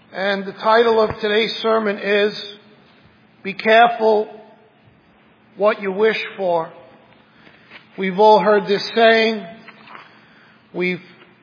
And the title of today's sermon is, Be Careful What You Wish For. We've all heard this saying. We've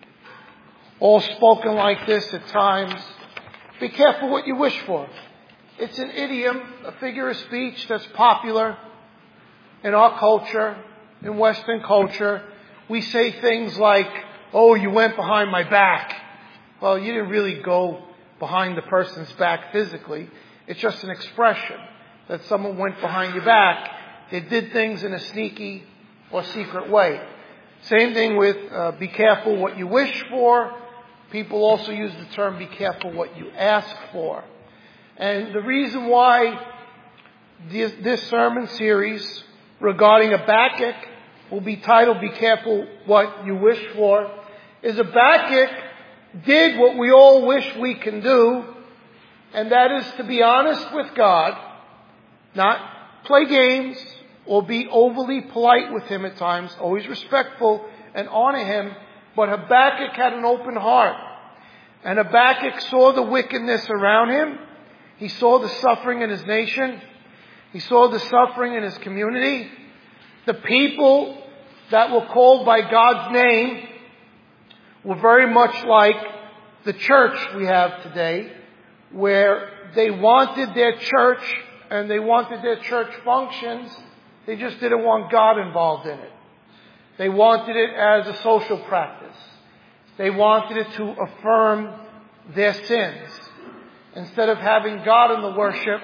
all spoken like this at times. Be careful what you wish for. It's an idiom, a figure of speech that's popular in our culture, in Western culture. We say things like, oh, you went behind my back. Well, you didn't really go behind the person's back physically. It's just an expression that someone went behind your back. They did things in a sneaky or secret way. Same thing with be careful what you wish for. People also use the term be careful what you ask for. And the reason why this sermon series regarding Habakkuk will be titled Be Careful What You Wish For is Habakkuk did what we all wish we can do, and that is to be honest with God, not play games or be overly polite with Him at times, always respectful and honor Him, but Habakkuk had an open heart. And Habakkuk saw the wickedness around him. He saw the suffering in his nation. He saw the suffering in his community. The people that were called by God's name were very much like the church we have today, where they wanted their church and they wanted their church functions. They just didn't want God involved in it. They wanted it as a social practice. They wanted it to affirm their sins. Instead of having God in the worship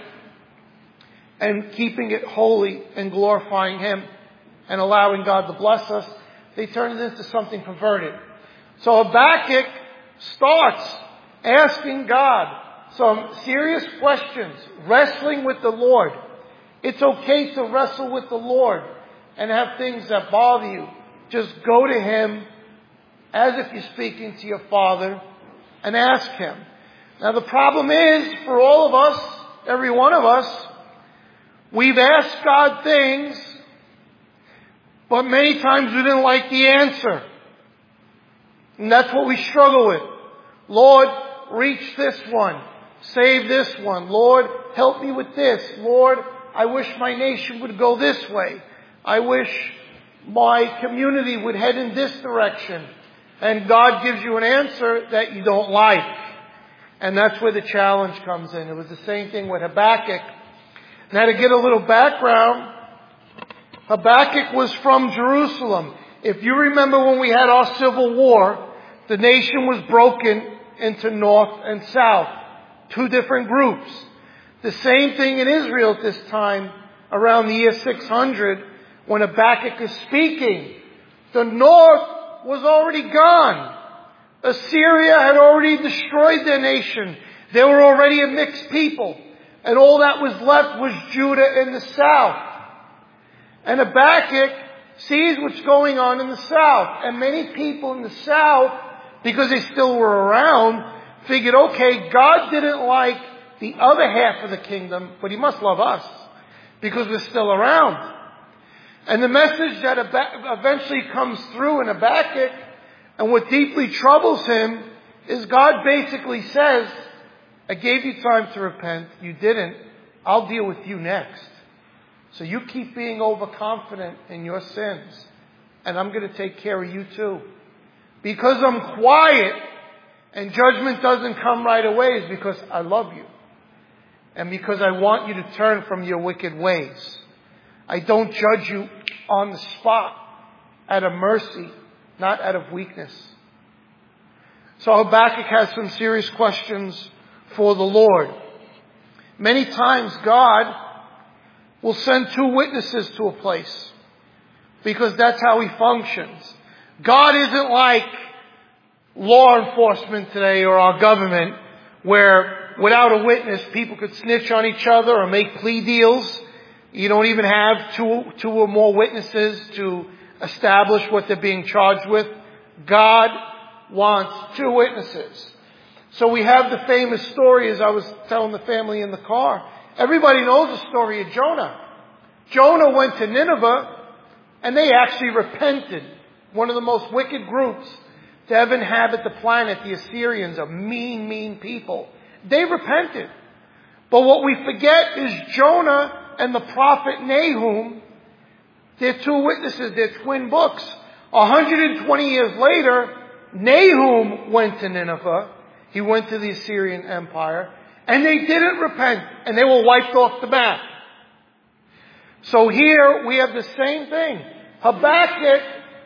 and keeping it holy and glorifying Him and allowing God to bless us, they turned it into something perverted. So Habakkuk starts asking God some serious questions, wrestling with the Lord. It's okay to wrestle with the Lord and have things that bother you. Just go to Him as if you're speaking to your Father and ask Him. Now the problem is, for all of us, every one of us, we've asked God things, but many times we didn't like the answer. And that's what we struggle with. Lord, reach this one. Save this one. Lord, help me with this. Lord, I wish my nation would go this way. I wish my community would head in this direction. And God gives you an answer that you don't like. And that's where the challenge comes in. It was the same thing with Habakkuk. Now to get a little background, Habakkuk was from Jerusalem. If you remember when we had our civil war, the nation was broken into north and south. Two different groups. The same thing in Israel at this time, around the year 600, when Habakkuk is speaking. The north was already gone. Assyria had already destroyed their nation. They were already a mixed people. And all that was left was Judah in the south. And Habakkuk sees what's going on in the south. And many people in the south, because they still were around, figured, okay, God didn't like the other half of the kingdom, but He must love us because we're still around. And the message that eventually comes through in Habakkuk, and what deeply troubles him, is God basically says, I gave you time to repent. You didn't. I'll deal with you next. So you keep being overconfident in your sins, and I'm going to take care of you too. Because I'm quiet and judgment doesn't come right away is because I love you. And because I want you to turn from your wicked ways. I don't judge you on the spot, out of mercy, not out of weakness. So Habakkuk has some serious questions for the Lord. Many times God will send two witnesses to a place because that's how He functions. God isn't like law enforcement today or our government where without a witness people could snitch on each other or make plea deals. You don't even have two or more witnesses to establish what they're being charged with. God wants two witnesses. So we have the famous story, as I was telling the family in the car. Everybody knows the story of Jonah. Jonah went to Nineveh and they actually repented. One of the most wicked groups to ever inhabit the planet. The Assyrians are mean, mean people. They repented. But what we forget is Jonah and the prophet Nahum. They're two witnesses. They're twin books. 120 years later, Nahum went to Nineveh. He went to the Assyrian Empire. And they didn't repent. And they were wiped off the map. So here we have the same thing. Habakkuk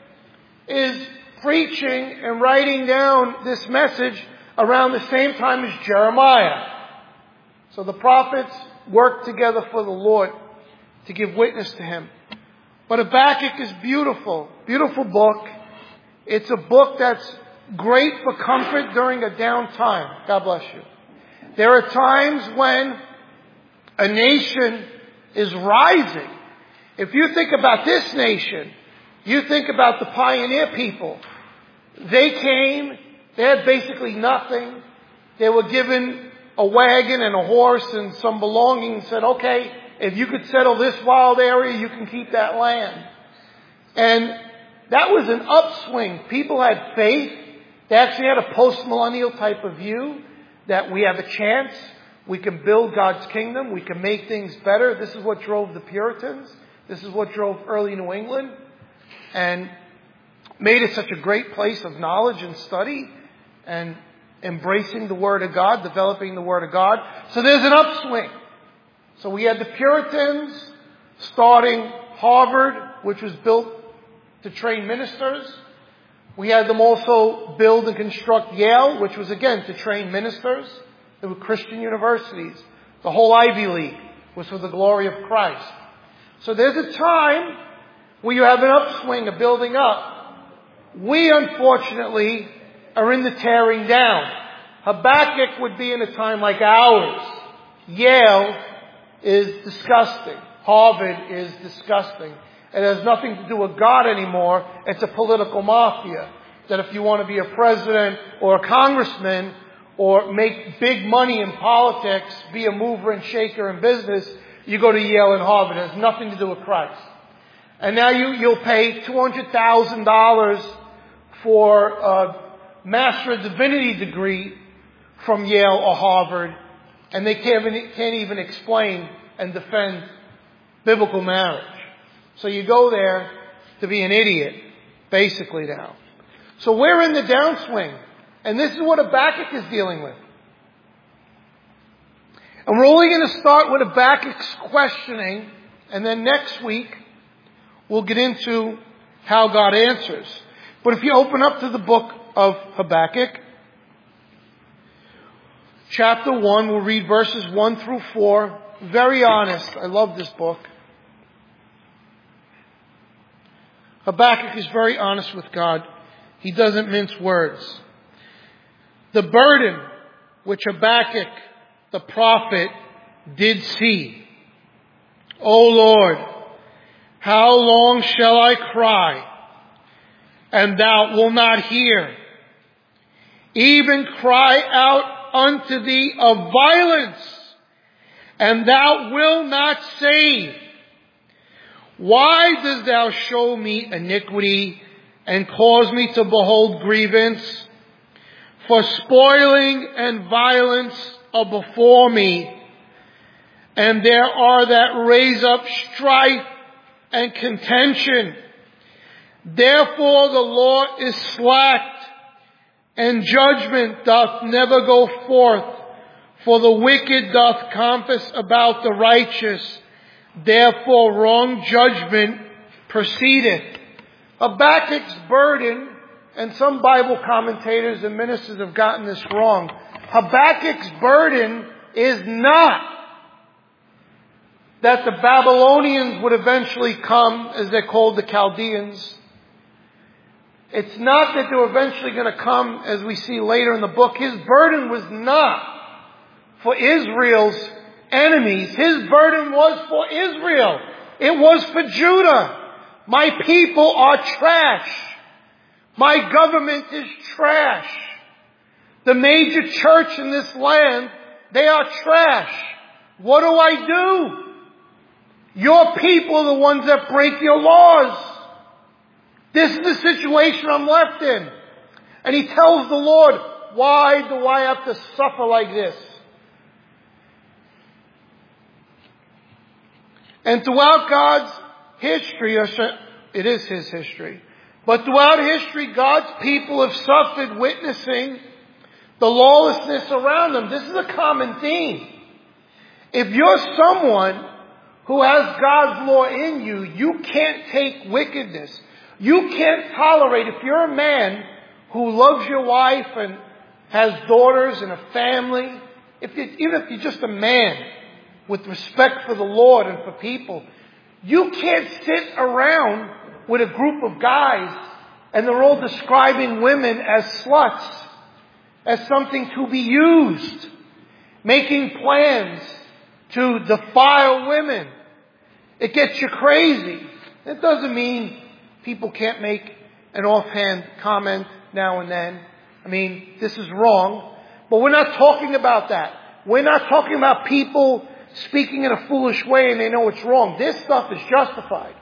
is preaching and writing down this message around the same time as Jeremiah. So the prophets worked together for the Lord to give witness to Him. But Habakkuk is beautiful. Beautiful book. It's a book that's great for comfort during a down time. God bless you. There are times when a nation is rising. If you think about this nation, you think about the pioneer people. They came, they had basically nothing. They were given a wagon and a horse and some belongings and said, okay, if you could settle this wild area, you can keep that land. And that was an upswing. People had faith. They actually had a post-millennial type of view that we have a chance. We can build God's kingdom. We can make things better. This is what drove the Puritans. This is what drove early New England and made it such a great place of knowledge and study and embracing the Word of God, developing the Word of God. So there's an upswing. So we had the Puritans starting Harvard, which was built to train ministers. We had them also build and construct Yale, which was again to train ministers. There were Christian universities. The whole Ivy League was for the glory of Christ. So there's a time where you have an upswing, a building up. We unfortunately are in the tearing down. Habakkuk would be in a time like ours. Yale is disgusting. Harvard is disgusting. It has nothing to do with God anymore. It's a political mafia. That if you want to be a president or a congressman or make big money in politics, be a mover and shaker in business, you go to Yale and Harvard. It has nothing to do with Christ. And now you'll pay $200,000 for a Master of Divinity degree from Yale or Harvard, and they can't even explain and defend biblical marriage. So you go there to be an idiot, basically now. So we're in the downswing. And this is what Habakkuk is dealing with. And we're only going to start with Habakkuk's questioning, and then next week we'll get into how God answers. But if you open up to the book of Habakkuk, chapter 1, we'll read verses 1 through 4. Very honest. I love this book. Habakkuk is very honest with God. He doesn't mince words. The burden which Habakkuk, the prophet, did see. O Lord, how long shall I cry, and thou wilt not hear? Even cry out unto thee of violence, and thou wilt not save. Why dost thou show me iniquity and cause me to behold grievance? For spoiling and violence are before me, and there are that raise up strife and contention. Therefore the Lord is slacked, and judgment doth never go forth. For the wicked doth compass about the righteous. Therefore wrong judgment proceedeth. Habakkuk's burden, and some Bible commentators and ministers have gotten this wrong. Habakkuk's burden is not that the Babylonians would eventually come, as they're called, the Chaldeans. It's not that they're eventually going to come, as we see later in the book. His burden was not for Israel's enemies. His burden was for Israel. It was for Judah. My people are trash. My government is trash. The major church in this land, they are trash. What do I do? Your people are the ones that break your laws. This is the situation I'm left in. And he tells the Lord, why do I have to suffer like this? And throughout God's history, it is His history, but throughout history, God's people have suffered witnessing the lawlessness around them. This is a common theme. If you're someone who has God's law in you, you can't take wickedness. You can't tolerate, if you're a man who loves your wife and has daughters and a family, even if you're just a man with respect for the Lord and for people, you can't sit around with a group of guys and they're all describing women as sluts, as something to be used, making plans to defile women. It gets you crazy. It doesn't mean people can't make an offhand comment now and then. I mean, this is wrong. But we're not talking about that. We're not talking about people speaking in a foolish way and they know it's wrong. This stuff is justified.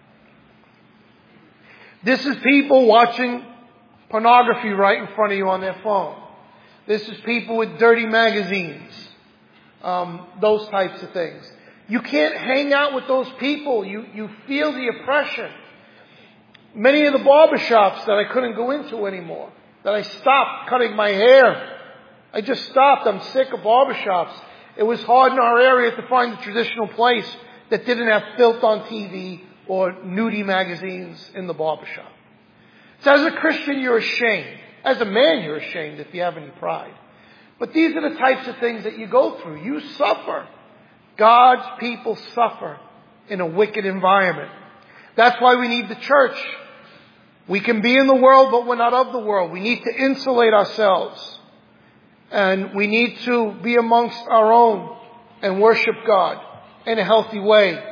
This is people watching pornography right in front of you on their phone. This is people with dirty magazines. Those types of things. You can't hang out with those people. You feel the oppression. Many of the barbershops that I couldn't go into anymore, that I stopped cutting my hair. I just stopped. I'm sick of barbershops. It was hard in our area to find a traditional place that didn't have filth on TV or nudie magazines in the barbershop. So as a Christian, you're ashamed. As a man, you're ashamed if you have any pride. But these are the types of things that you go through. You suffer. God's people suffer in a wicked environment. That's why we need the church. We can be in the world, but we're not of the world. We need to insulate ourselves. And we need to be amongst our own and worship God in a healthy way.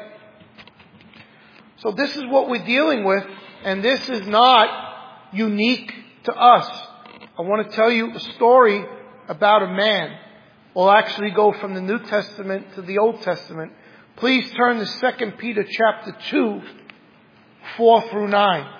So this is what we're dealing with, and this is not unique to us. I want to tell you a story about a man. We'll actually go from the New Testament to the Old Testament. Please turn to 2 Peter chapter 2, 4 through 9.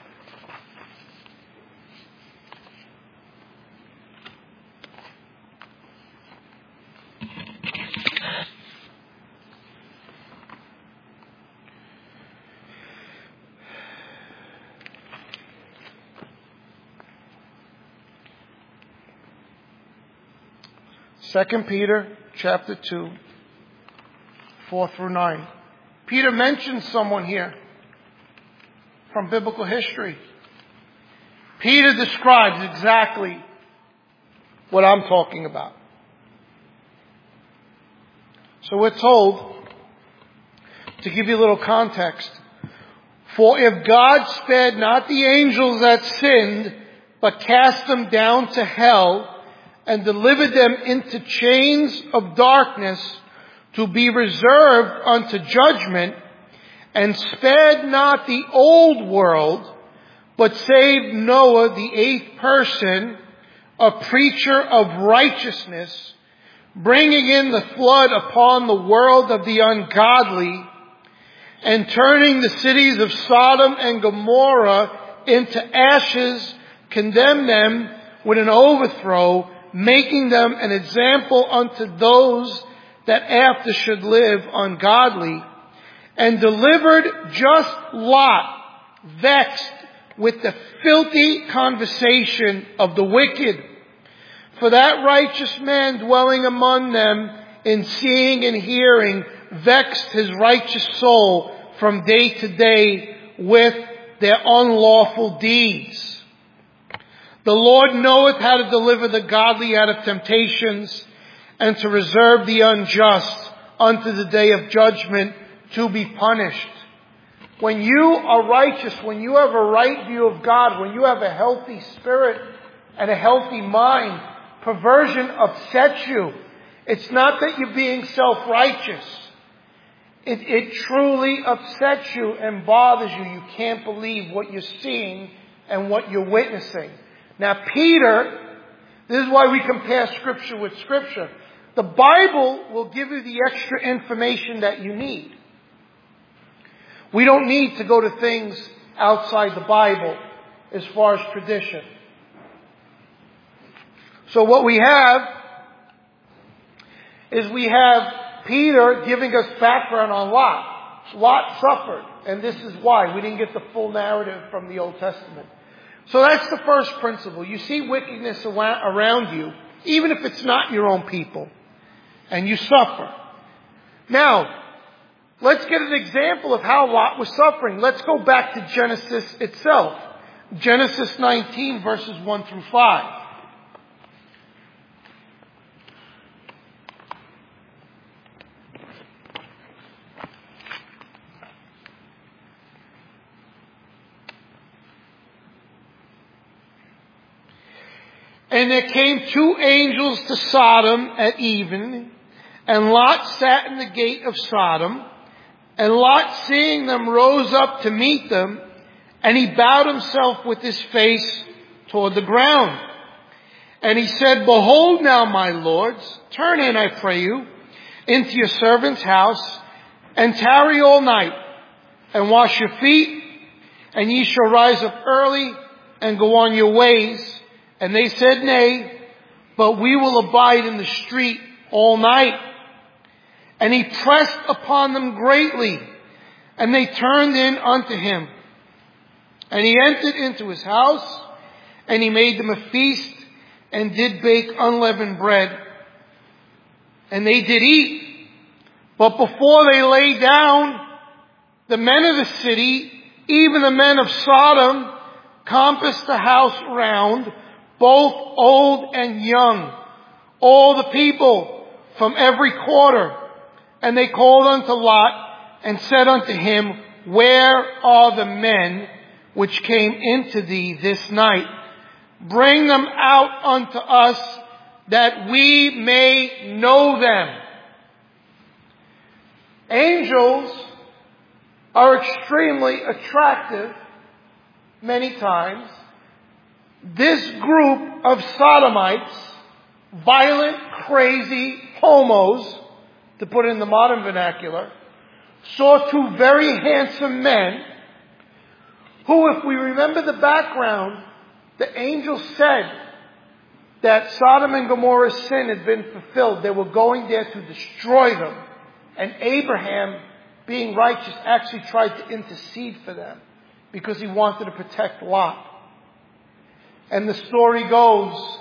Second Peter chapter 2, 4 through 9. Peter mentions someone here from biblical history. Peter describes exactly what I'm talking about. So we're told, to give you a little context, for if God spared not the angels that sinned, but cast them down to hell, and delivered them into chains of darkness to be reserved unto judgment, and spared not the old world, but saved Noah, the eighth person, a preacher of righteousness, bringing in the flood upon the world of the ungodly, and turning the cities of Sodom and Gomorrah into ashes, condemned them with an overthrow, making them an example unto those that after should live ungodly, and delivered just Lot, vexed with the filthy conversation of the wicked. For that righteous man dwelling among them in seeing and hearing vexed his righteous soul from day to day with their unlawful deeds. The Lord knoweth how to deliver the godly out of temptations, and to reserve the unjust unto the day of judgment to be punished. When you are righteous, when you have a right view of God, when you have a healthy spirit and a healthy mind, perversion upsets you. It's not that you're being self-righteous. It truly upsets you and bothers you. You can't believe what you're seeing and what you're witnessing. Now, Peter, this is why we compare Scripture with Scripture. The Bible will give you the extra information that you need. We don't need to go to things outside the Bible as far as tradition. So what we have is we have Peter giving us background on Lot. Lot suffered, and this is why. We didn't get the full narrative from the Old Testament. So that's the first principle. You see wickedness around you, even if it's not your own people, and you suffer. Now, let's get an example of how Lot was suffering. Let's go back to Genesis itself. Genesis 19, verses 1 through 5. And there came 2 angels to Sodom at even, and Lot sat in the gate of Sodom. And Lot, seeing them, rose up to meet them, and he bowed himself with his face toward the ground. And he said, Behold now, my lords, turn in, I pray you, into your servant's house, and tarry all night, and wash your feet, and ye shall rise up early, and go on your ways. And they said, Nay, but we will abide in the street all night. And he pressed upon them greatly, and they turned in unto him. And he entered into his house, and he made them a feast, and did bake unleavened bread. And they did eat. But before they lay down, the men of the city, even the men of Sodom, compassed the house round, both old and young, all the people from every quarter. And they called unto Lot, and said unto him, Where are the men which came into thee this night? Bring them out unto us, that we may know them. Angels are extremely attractive many times. This group of sodomites, violent, crazy homos, to put it in the modern vernacular, saw 2 very handsome men who, if we remember the background, the angel said that Sodom and Gomorrah's sin had been fulfilled. They were going there to destroy them. And Abraham, being righteous, actually tried to intercede for them because he wanted to protect Lot. And the story goes,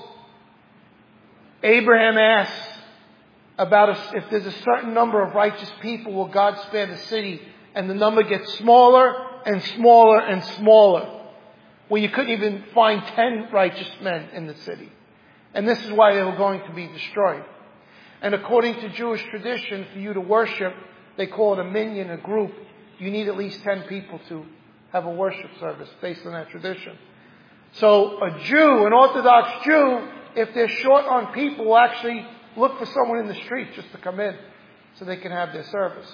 Abraham asks about if there's a certain number of righteous people, will God spare the city? And the number gets smaller and smaller and smaller, where you couldn't even find 10 righteous men in the city. And this is why they were going to be destroyed. And according to Jewish tradition, for you to worship, they call it a minyan, a group. You need at least 10 people to have a worship service based on that tradition. So a Jew, an Orthodox Jew, if they're short on people, will actually look for someone in the street just to come in so they can have their service.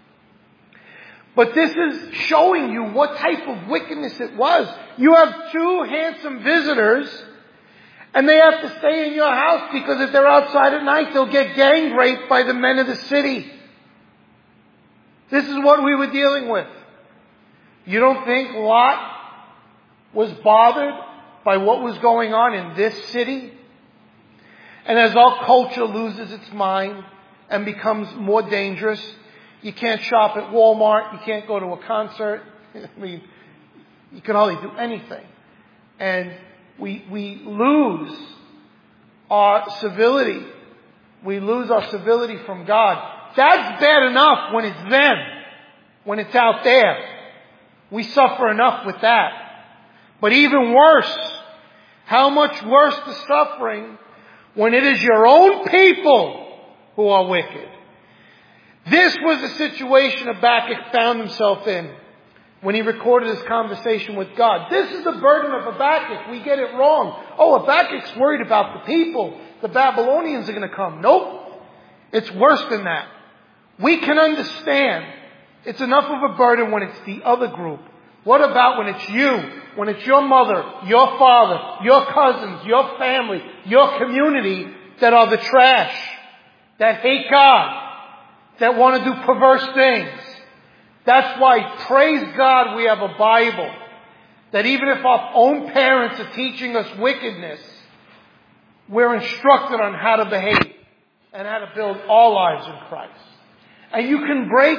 But this is showing you what type of wickedness it was. You have 2 handsome visitors, and they have to stay in your house because if they're outside at night, they'll get gang raped by the men of the city. This is what we were dealing with. You don't think Lot was bothered by what was going on in this city? And as our culture loses its mind and becomes more dangerous, you can't shop at Walmart, you can't go to a concert. I mean, you can hardly do anything. And we lose our civility. We lose our civility from God. That's bad enough when it's them, when it's out there. We suffer enough with that. But even worse, how much worse the suffering when it is your own people who are wicked. This was the situation Habakkuk found himself in when he recorded his conversation with God. This is the burden of Habakkuk. We get it wrong. Oh, Habakkuk's worried about the people. The Babylonians are going to come. Nope. It's worse than that. We can understand it's enough of a burden when it's the other group. What about when it's you? When it's your mother, your father, your cousins, your family, your community that are the trash, that hate God, that want to do perverse things. That's why, praise God, we have a Bible. That even if our own parents are teaching us wickedness, we're instructed on how to behave and how to build our lives in Christ. And you can break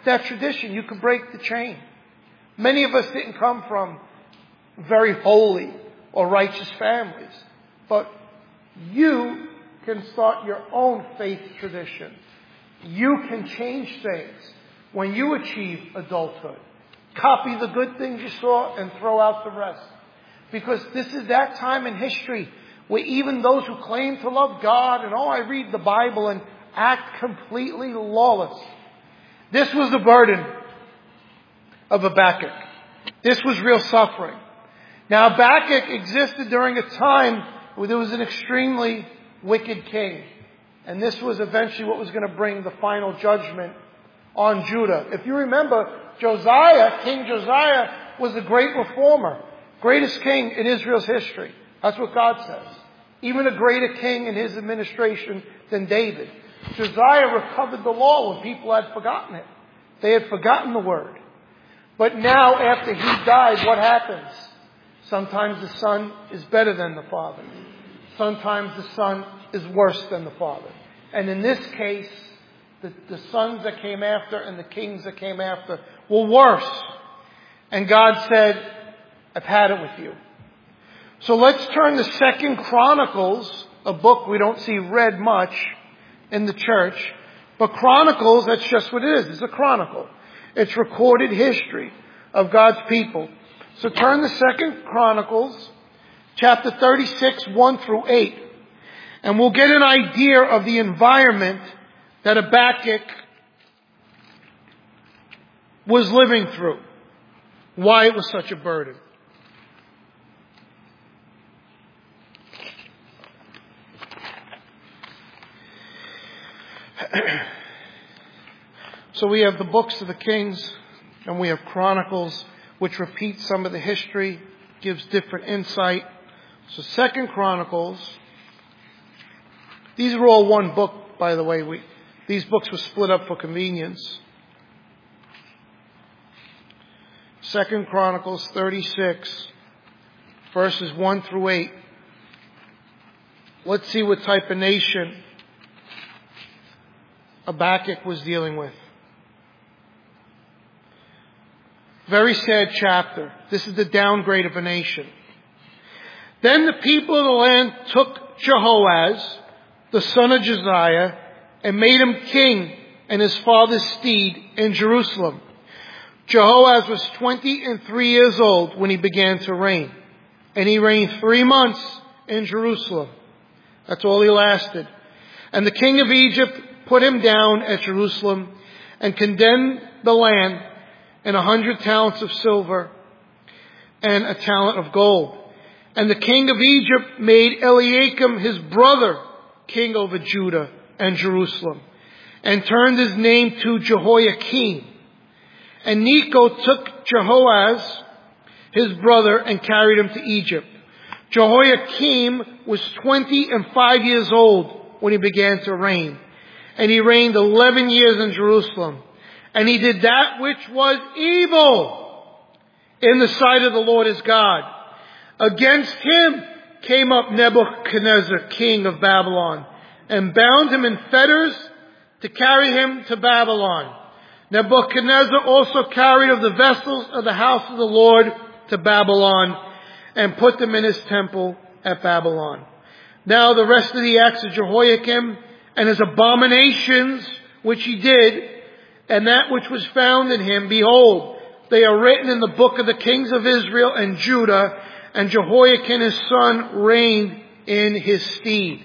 that tradition. You can break the chain. Many of us didn't come from very holy or righteous families. But you can start your own faith tradition. You can change things when you achieve adulthood. Copy the good things you saw and throw out the rest. Because this is that time in history where even those who claim to love God and, I read the Bible, and act completely lawless. This was the burden of Habakkuk. This was real suffering. Now, Habakkuk existed during a time where there was an extremely wicked king. And this was eventually what was going to bring the final judgment on Judah. If you remember, King Josiah was a great reformer. Greatest king in Israel's history. That's what God says. Even a greater king in his administration than David. Josiah recovered the law when people had forgotten it. They had forgotten the word. But now, after he died, what happens? Sometimes the son is better than the father. Sometimes the son is worse than the father. And in this case, the sons that came after and the kings that came after were worse. And God said, I've had it with you. So let's turn to 2 Chronicles, a book we don't see read much in the church. But Chronicles, that's just what it is. It's a chronicle. It's recorded history of God's people. So turn to 2 Chronicles, chapter 36, 1 through 8. And we'll get an idea of the environment that Habakkuk was living through. Why it was such a burden. So we have the books of the Kings, and we have Chronicles, which repeat some of the history, gives different insight. So 2 Chronicles, these are all one book, by the way. These books were split up for convenience. 2 Chronicles 36, verses 1 through 8. Let's see what type of nation Habakkuk was dealing with. Very sad chapter. This is the downgrade of a nation. Then the people of the land took Jehoaz, the son of Josiah, and made him king in his father's stead in Jerusalem. Jehoaz was 23 years old when he began to reign. And he reigned 3 months in Jerusalem. That's all he lasted. And the king of Egypt put him down at Jerusalem and condemned the land in 100 talents of silver and a talent of gold. And the king of Egypt made Eliakim his brother king over Judah and Jerusalem, and turned his name to Jehoiakim. And Necho took Jehoaz his brother and carried him to Egypt. Jehoiakim was 25 years old when he began to reign, and he reigned 11 years in Jerusalem. And he did that which was evil in the sight of the Lord his God. Against him came up Nebuchadnezzar, king of Babylon, and bound him in fetters to carry him to Babylon. Nebuchadnezzar also carried of the vessels of the house of the Lord to Babylon, and put them in his temple at Babylon. Now the rest of the acts of Jehoiakim and his abominations which he did, and that which was found in him, behold, they are written in the book of the kings of Israel and Judah, and Jehoiakim his son reigned in his stead.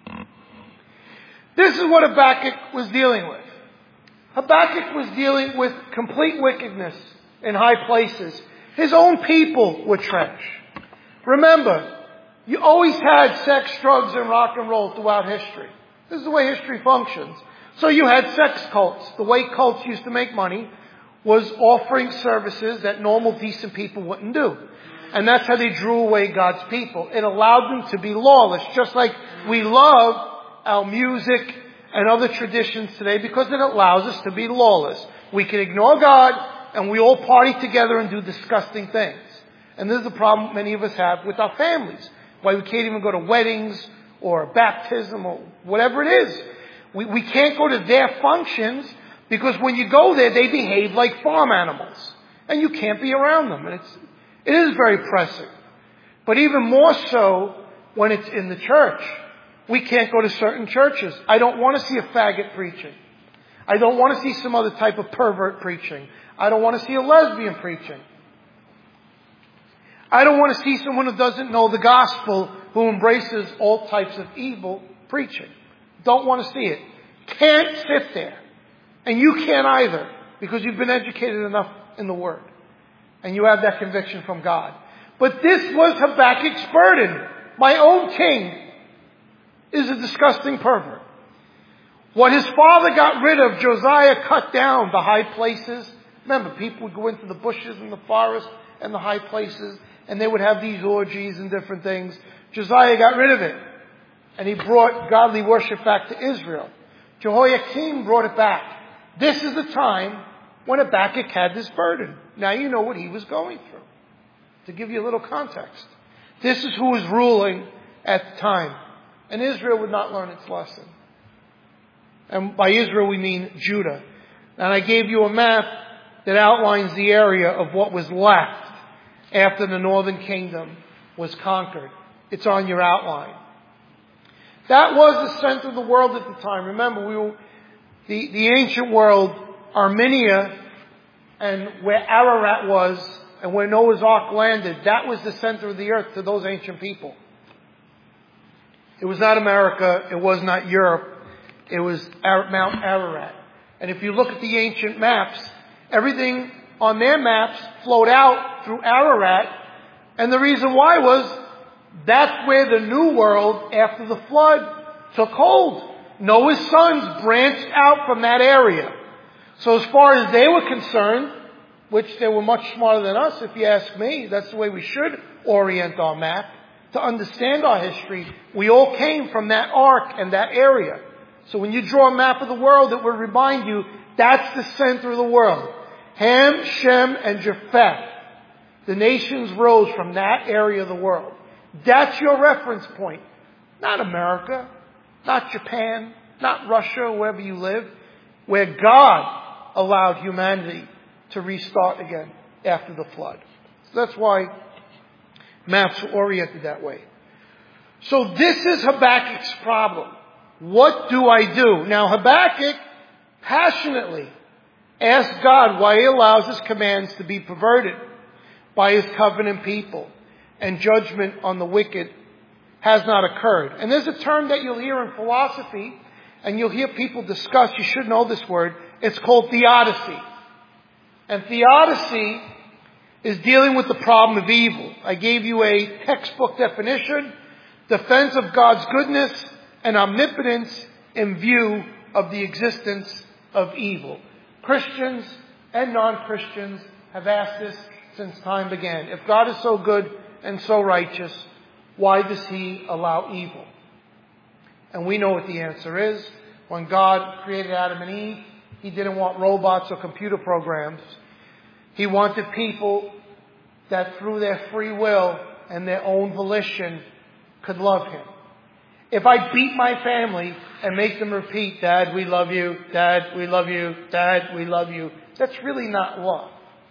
This is what Habakkuk was dealing with. Habakkuk was dealing with complete wickedness in high places. His own people were trash. Remember, you always had sex, drugs, and rock and roll throughout history. This is the way history functions. So you had sex cults. The way cults used to make money was offering services that normal, decent people wouldn't do. And that's how they drew away God's people. It allowed them to be lawless, just like we love our music and other traditions today because it allows us to be lawless. We can ignore God and we all party together and do disgusting things. And this is the problem many of us have with our families. Why we can't even go to weddings or baptism or whatever it is. We can't go to their functions Because when you go there, they behave like farm animals. And you can't be around them. And it is very pressing. But even more so when it's in the church. We can't go to certain churches. I don't want to see a faggot preaching. I don't want to see some other type of pervert preaching. I don't want to see a lesbian preaching. I don't want to see someone who doesn't know the gospel, who embraces all types of evil preaching. Don't want to see it. Can't sit there. And you can't either, because you've been educated enough in the Word. And you have that conviction from God. But this was Habakkuk's burden. My own king is a disgusting pervert. What his father got rid of, Josiah cut down the high places. Remember, people would go into the bushes and the forest and the high places, and they would have these orgies and different things. Josiah got rid of it. And he brought godly worship back to Israel. Jehoiakim brought it back. This is the time when Habakkuk had this burden. Now you know what he was going through. To give you a little context. This is who was ruling at the time. And Israel would not learn its lesson. And by Israel we mean Judah. And I gave you a map that outlines the area of what was left after the northern kingdom was conquered. It's on your outline. That was the center of the world at the time. Remember, the ancient world, Armenia, and where Ararat was, and where Noah's Ark landed, that was the center of the earth to those ancient people. It was not America. It was not Europe. It was Mount Ararat. And if you look at the ancient maps, everything on their maps flowed out through Ararat. And the reason why was that's where the new world after the flood took hold. Noah's sons branched out from that area. So as far as they were concerned, which they were much smarter than us, if you ask me, that's the way we should orient our map. To understand our history, we all came from that ark and that area. So when you draw a map of the world, it will remind you that's the center of the world. Ham, Shem, and Japheth. The nations rose from that area of the world. That's your reference point. Not America, not Japan, not Russia, wherever you live, where God allowed humanity to restart again after the flood. So that's why maps are oriented that way. So this is Habakkuk's problem. What do I do? Now Habakkuk passionately asked God why he allows his commands to be perverted by his covenant people, and judgment on the wicked has not occurred. And there's a term that you'll hear in philosophy, and you'll hear people discuss, you should know this word, it's called theodicy. And theodicy is dealing with the problem of evil. I gave you a textbook definition, defense of God's goodness and omnipotence in view of the existence of evil. Christians and non-Christians have asked this since time began. If God is so good and so righteous, why does He allow evil? And we know what the answer is. When God created Adam and Eve, He didn't want robots or computer programs. He wanted people that through their free will and their own volition could love Him. If I beat my family and make them repeat, Dad, we love you, Dad, we love you, Dad, we love you, that's really not love.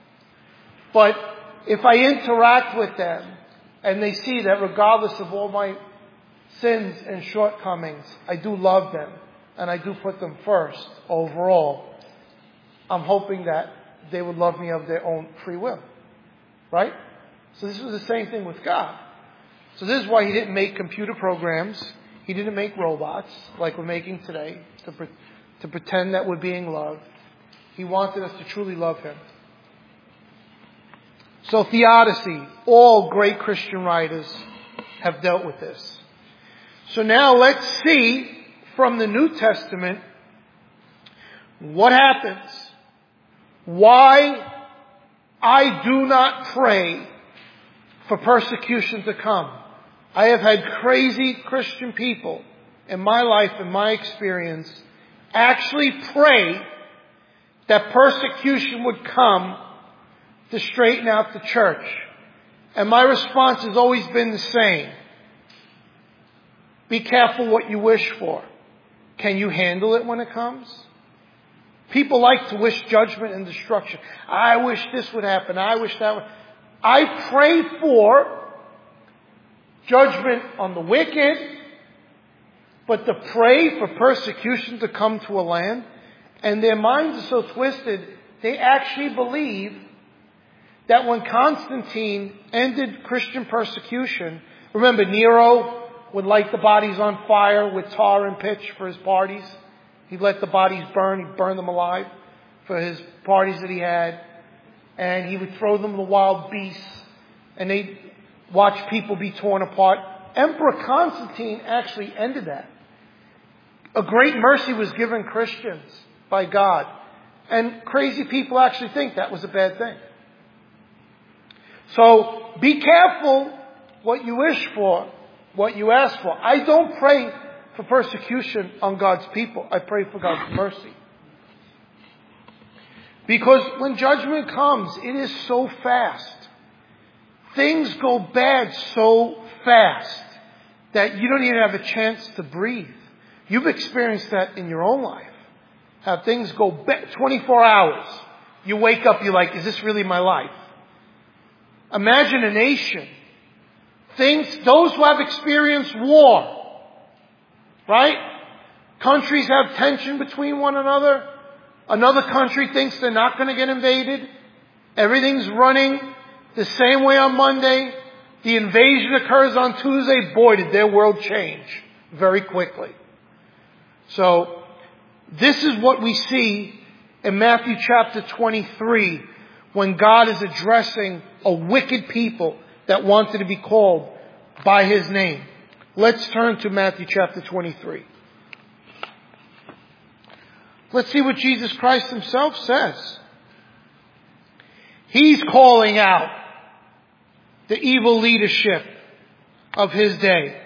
But if I interact with them and they see that regardless of all my sins and shortcomings, I do love them and I do put them first overall, I'm hoping that they would love me of their own free will. Right? So this was the same thing with God. So this is why He didn't make computer programs. He didn't make robots like we're making today to pretend that we're being loved. He wanted us to truly love Him. So theodicy, all great Christian writers have dealt with this. So now let's see from the New Testament what happens. Why I do not pray for persecution to come. I have had crazy Christian people in my life, in my experience, actually pray that persecution would come to straighten out the church. And my response has always been the same. Be careful what you wish for. Can you handle it when it comes? People like to wish judgment and destruction. I wish this would happen. I wish that would. I pray for judgment on the wicked, but to pray for persecution to come to a land, and their minds are so twisted, they actually believe that when Constantine ended Christian persecution, remember Nero would light the bodies on fire with tar and pitch for his parties. He'd let the bodies burn. He'd burn them alive for his parties that he had. And he would throw them to the wild beasts. And they'd watch people be torn apart. Emperor Constantine actually ended that. A great mercy was given Christians by God. And crazy people actually think that was a bad thing. So be careful what you wish for, what you ask for. I don't pray for persecution on God's people. I pray for God's mercy. Because when judgment comes, it is so fast. Things go bad so fast that you don't even have a chance to breathe. You've experienced that in your own life. How things go bad, 24 hours. You wake up, you're like, is this really my life? Imagine a nation. Those who have experienced war, right? Countries have tension between one another. Another country thinks they're not going to get invaded. Everything's running the same way on Monday. The invasion occurs on Tuesday. Boy, did their world change very quickly. So, this is what we see in Matthew chapter 23 when God is addressing a wicked people that wanted to be called by His name. Let's turn to Matthew chapter 23. Let's see what Jesus Christ Himself says. He's calling out the evil leadership of His day.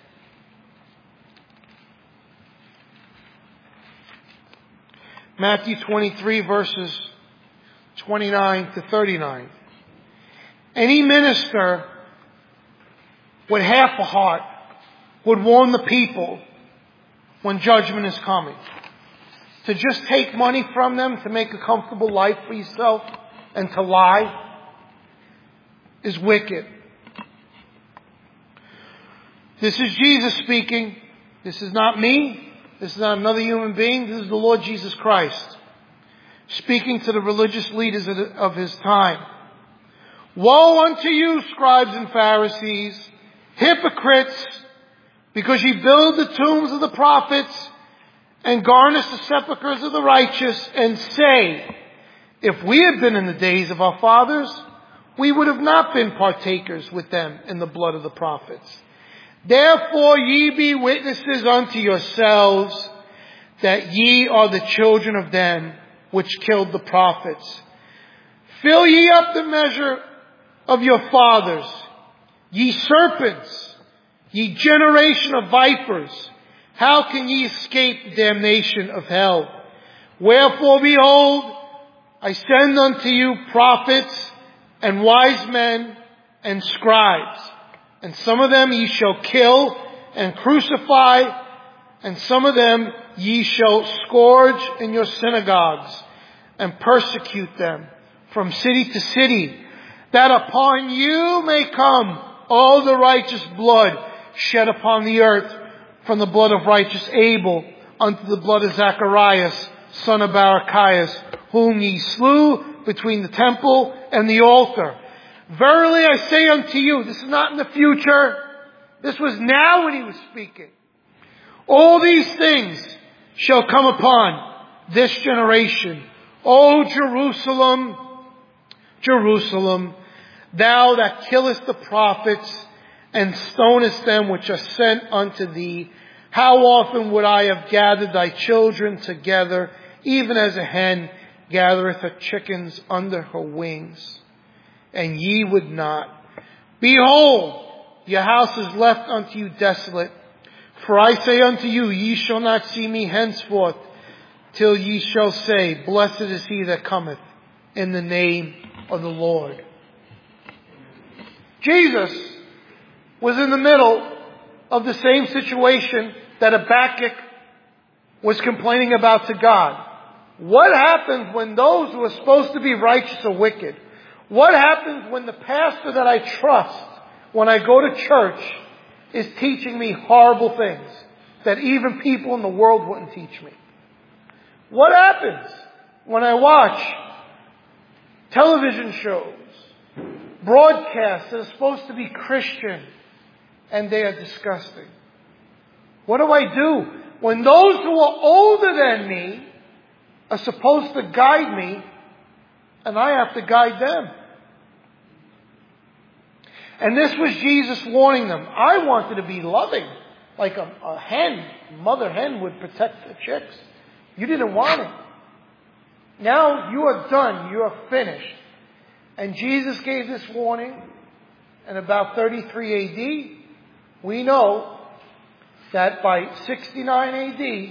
Matthew 23 verses 29 to 39. Any minister with half a heart would warn the people when judgment is coming. To just take money from them to make a comfortable life for yourself and to lie is wicked. This is Jesus speaking. This is not me. This is not another human being. This is the Lord Jesus Christ speaking to the religious leaders of His time. Woe unto you, scribes and Pharisees, hypocrites, because ye build the tombs of the prophets and garnish the sepulchres of the righteous, and say, if we had been in the days of our fathers, we would have not been partakers with them in the blood of the prophets. Therefore ye be witnesses unto yourselves that ye are the children of them which killed the prophets. Fill ye up the measure of your fathers, ye serpents, ye generation of vipers. How can ye escape the damnation of hell? Wherefore, behold, I send unto you prophets and wise men and scribes. And some of them ye shall kill and crucify, and some of them ye shall scourge in your synagogues and persecute them from city to city, that upon you may come all the righteous blood shed upon the earth, from the blood of righteous Abel unto the blood of Zacharias, son of Barachias, whom ye slew between the temple and the altar. Verily I say unto you, this is not in the future, this was now when He was speaking. All these things shall come upon this generation. O Jerusalem, Jerusalem, thou that killest the prophets and stonest them which are sent unto thee, how often would I have gathered thy children together, even as a hen gathereth her chickens under her wings, and ye would not. Behold, your house is left unto you desolate. For I say unto you, ye shall not see me henceforth, till ye shall say, blessed is he that cometh in the name of the Lord. Jesus was in the middle of the same situation that Habakkuk was complaining about to God. What happens when those who are supposed to be righteous are wicked? What happens when the pastor that I trust, when I go to church, is teaching me horrible things that even people in the world wouldn't teach me? What happens when I watch television shows, broadcasts that are supposed to be Christian, and they are disgusting? What do I do when those who are older than me are supposed to guide me, and I have to guide them? And this was Jesus warning them. I wanted to be loving, like a hen, mother hen would protect the chicks. You didn't want it. Now you are done. You are finished. And Jesus gave this warning in about 33 AD. We know that by 69 AD,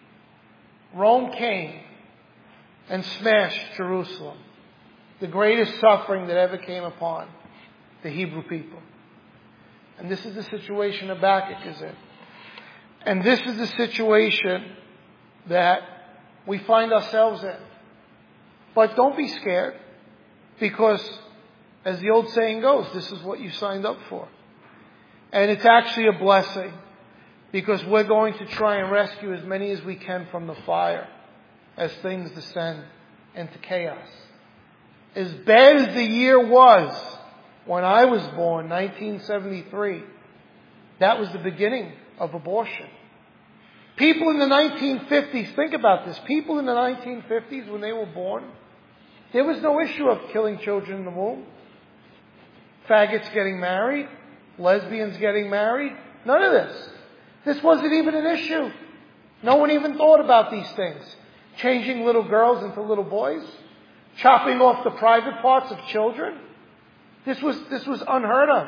Rome came and smashed Jerusalem. The greatest suffering that ever came upon the Hebrew people. And this is the situation Habakkuk is in. And this is the situation that we find ourselves in. But don't be scared, because as the old saying goes, this is what you signed up for. And it's actually a blessing, because we're going to try and rescue as many as we can from the fire as things descend into chaos. As bad as the year was when I was born, 1973, that was the beginning of abortion. People in the 1950s, think about this, people in the 1950s when they were born, there was no issue of killing children in the womb. Faggots getting married, lesbians getting married, none of this. This wasn't even an issue. No one even thought about these things. Changing little girls into little boys, chopping off the private parts of children. This was unheard of.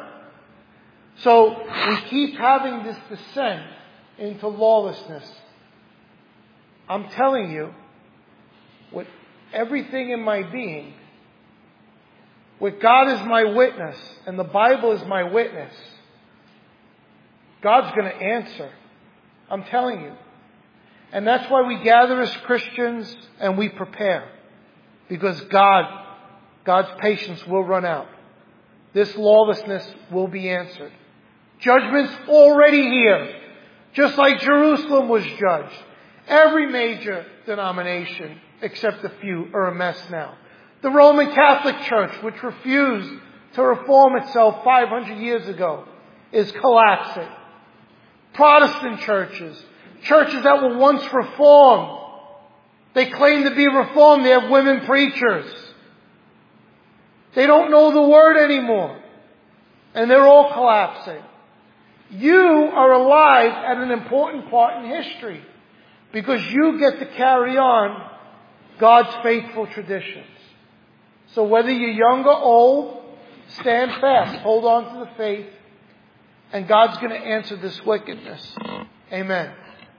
So we keep having this descent into lawlessness. I'm telling you, with everything in my being, with God as my witness, and the Bible as my witness, God's going to answer. I'm telling you. And that's why we gather as Christians and we prepare. Because God's patience will run out. This lawlessness will be answered. Judgment's already here. Just like Jerusalem was judged. Every major denomination, except a few, are a mess now. The Roman Catholic Church, which refused to reform itself 500 years ago, is collapsing. Protestant churches that were once reformed, they claim to be reformed. They have women preachers. They don't know the word anymore. And they're all collapsing. You are alive at an important part in history, because you get to carry on God's faithful traditions. So whether you're young or old, stand fast. Hold on to the faith. And God's going to answer this wickedness. Amen.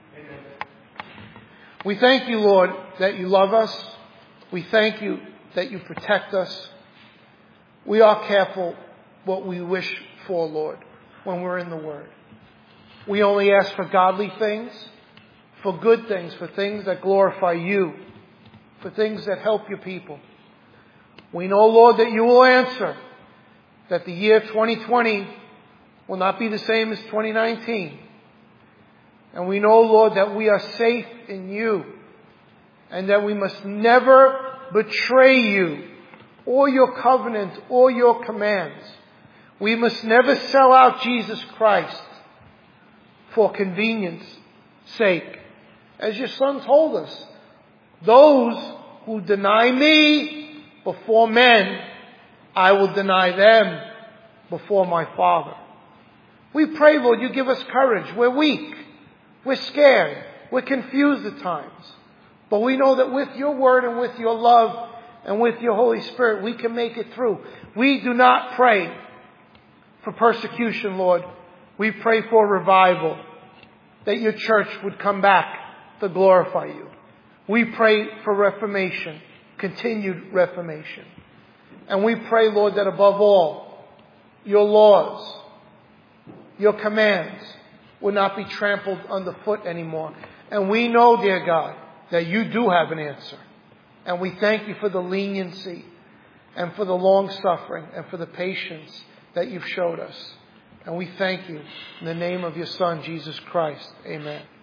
We thank you, Lord, that you love us. We thank you that you protect us. We are careful what we wish for, Lord, when we're in the Word. We only ask for godly things, for good things, for things that glorify you, for things that help your people. We know, Lord, that you will answer, that the year 2020 will not be the same as 2019. And we know, Lord, that we are safe in you, and that we must never betray you or your covenant or your commands. We must never sell out Jesus Christ for convenience sake. As your Son told us, those who deny me before men, I will deny them before my Father. We pray, Lord, you give us courage. We're weak. We're scared. We're confused at times. But we know that with your word and with your love and with your Holy Spirit, we can make it through. We do not pray for persecution, Lord. We pray for revival, that your church would come back to glorify you. We pray for reformation, continued reformation. And we pray, Lord, that above all, your laws, your commands will not be trampled underfoot anymore. And we know, dear God, that you do have an answer. And we thank you for the leniency and for the long suffering and for the patience that you've showed us. And we thank you in the name of your Son, Jesus Christ. Amen.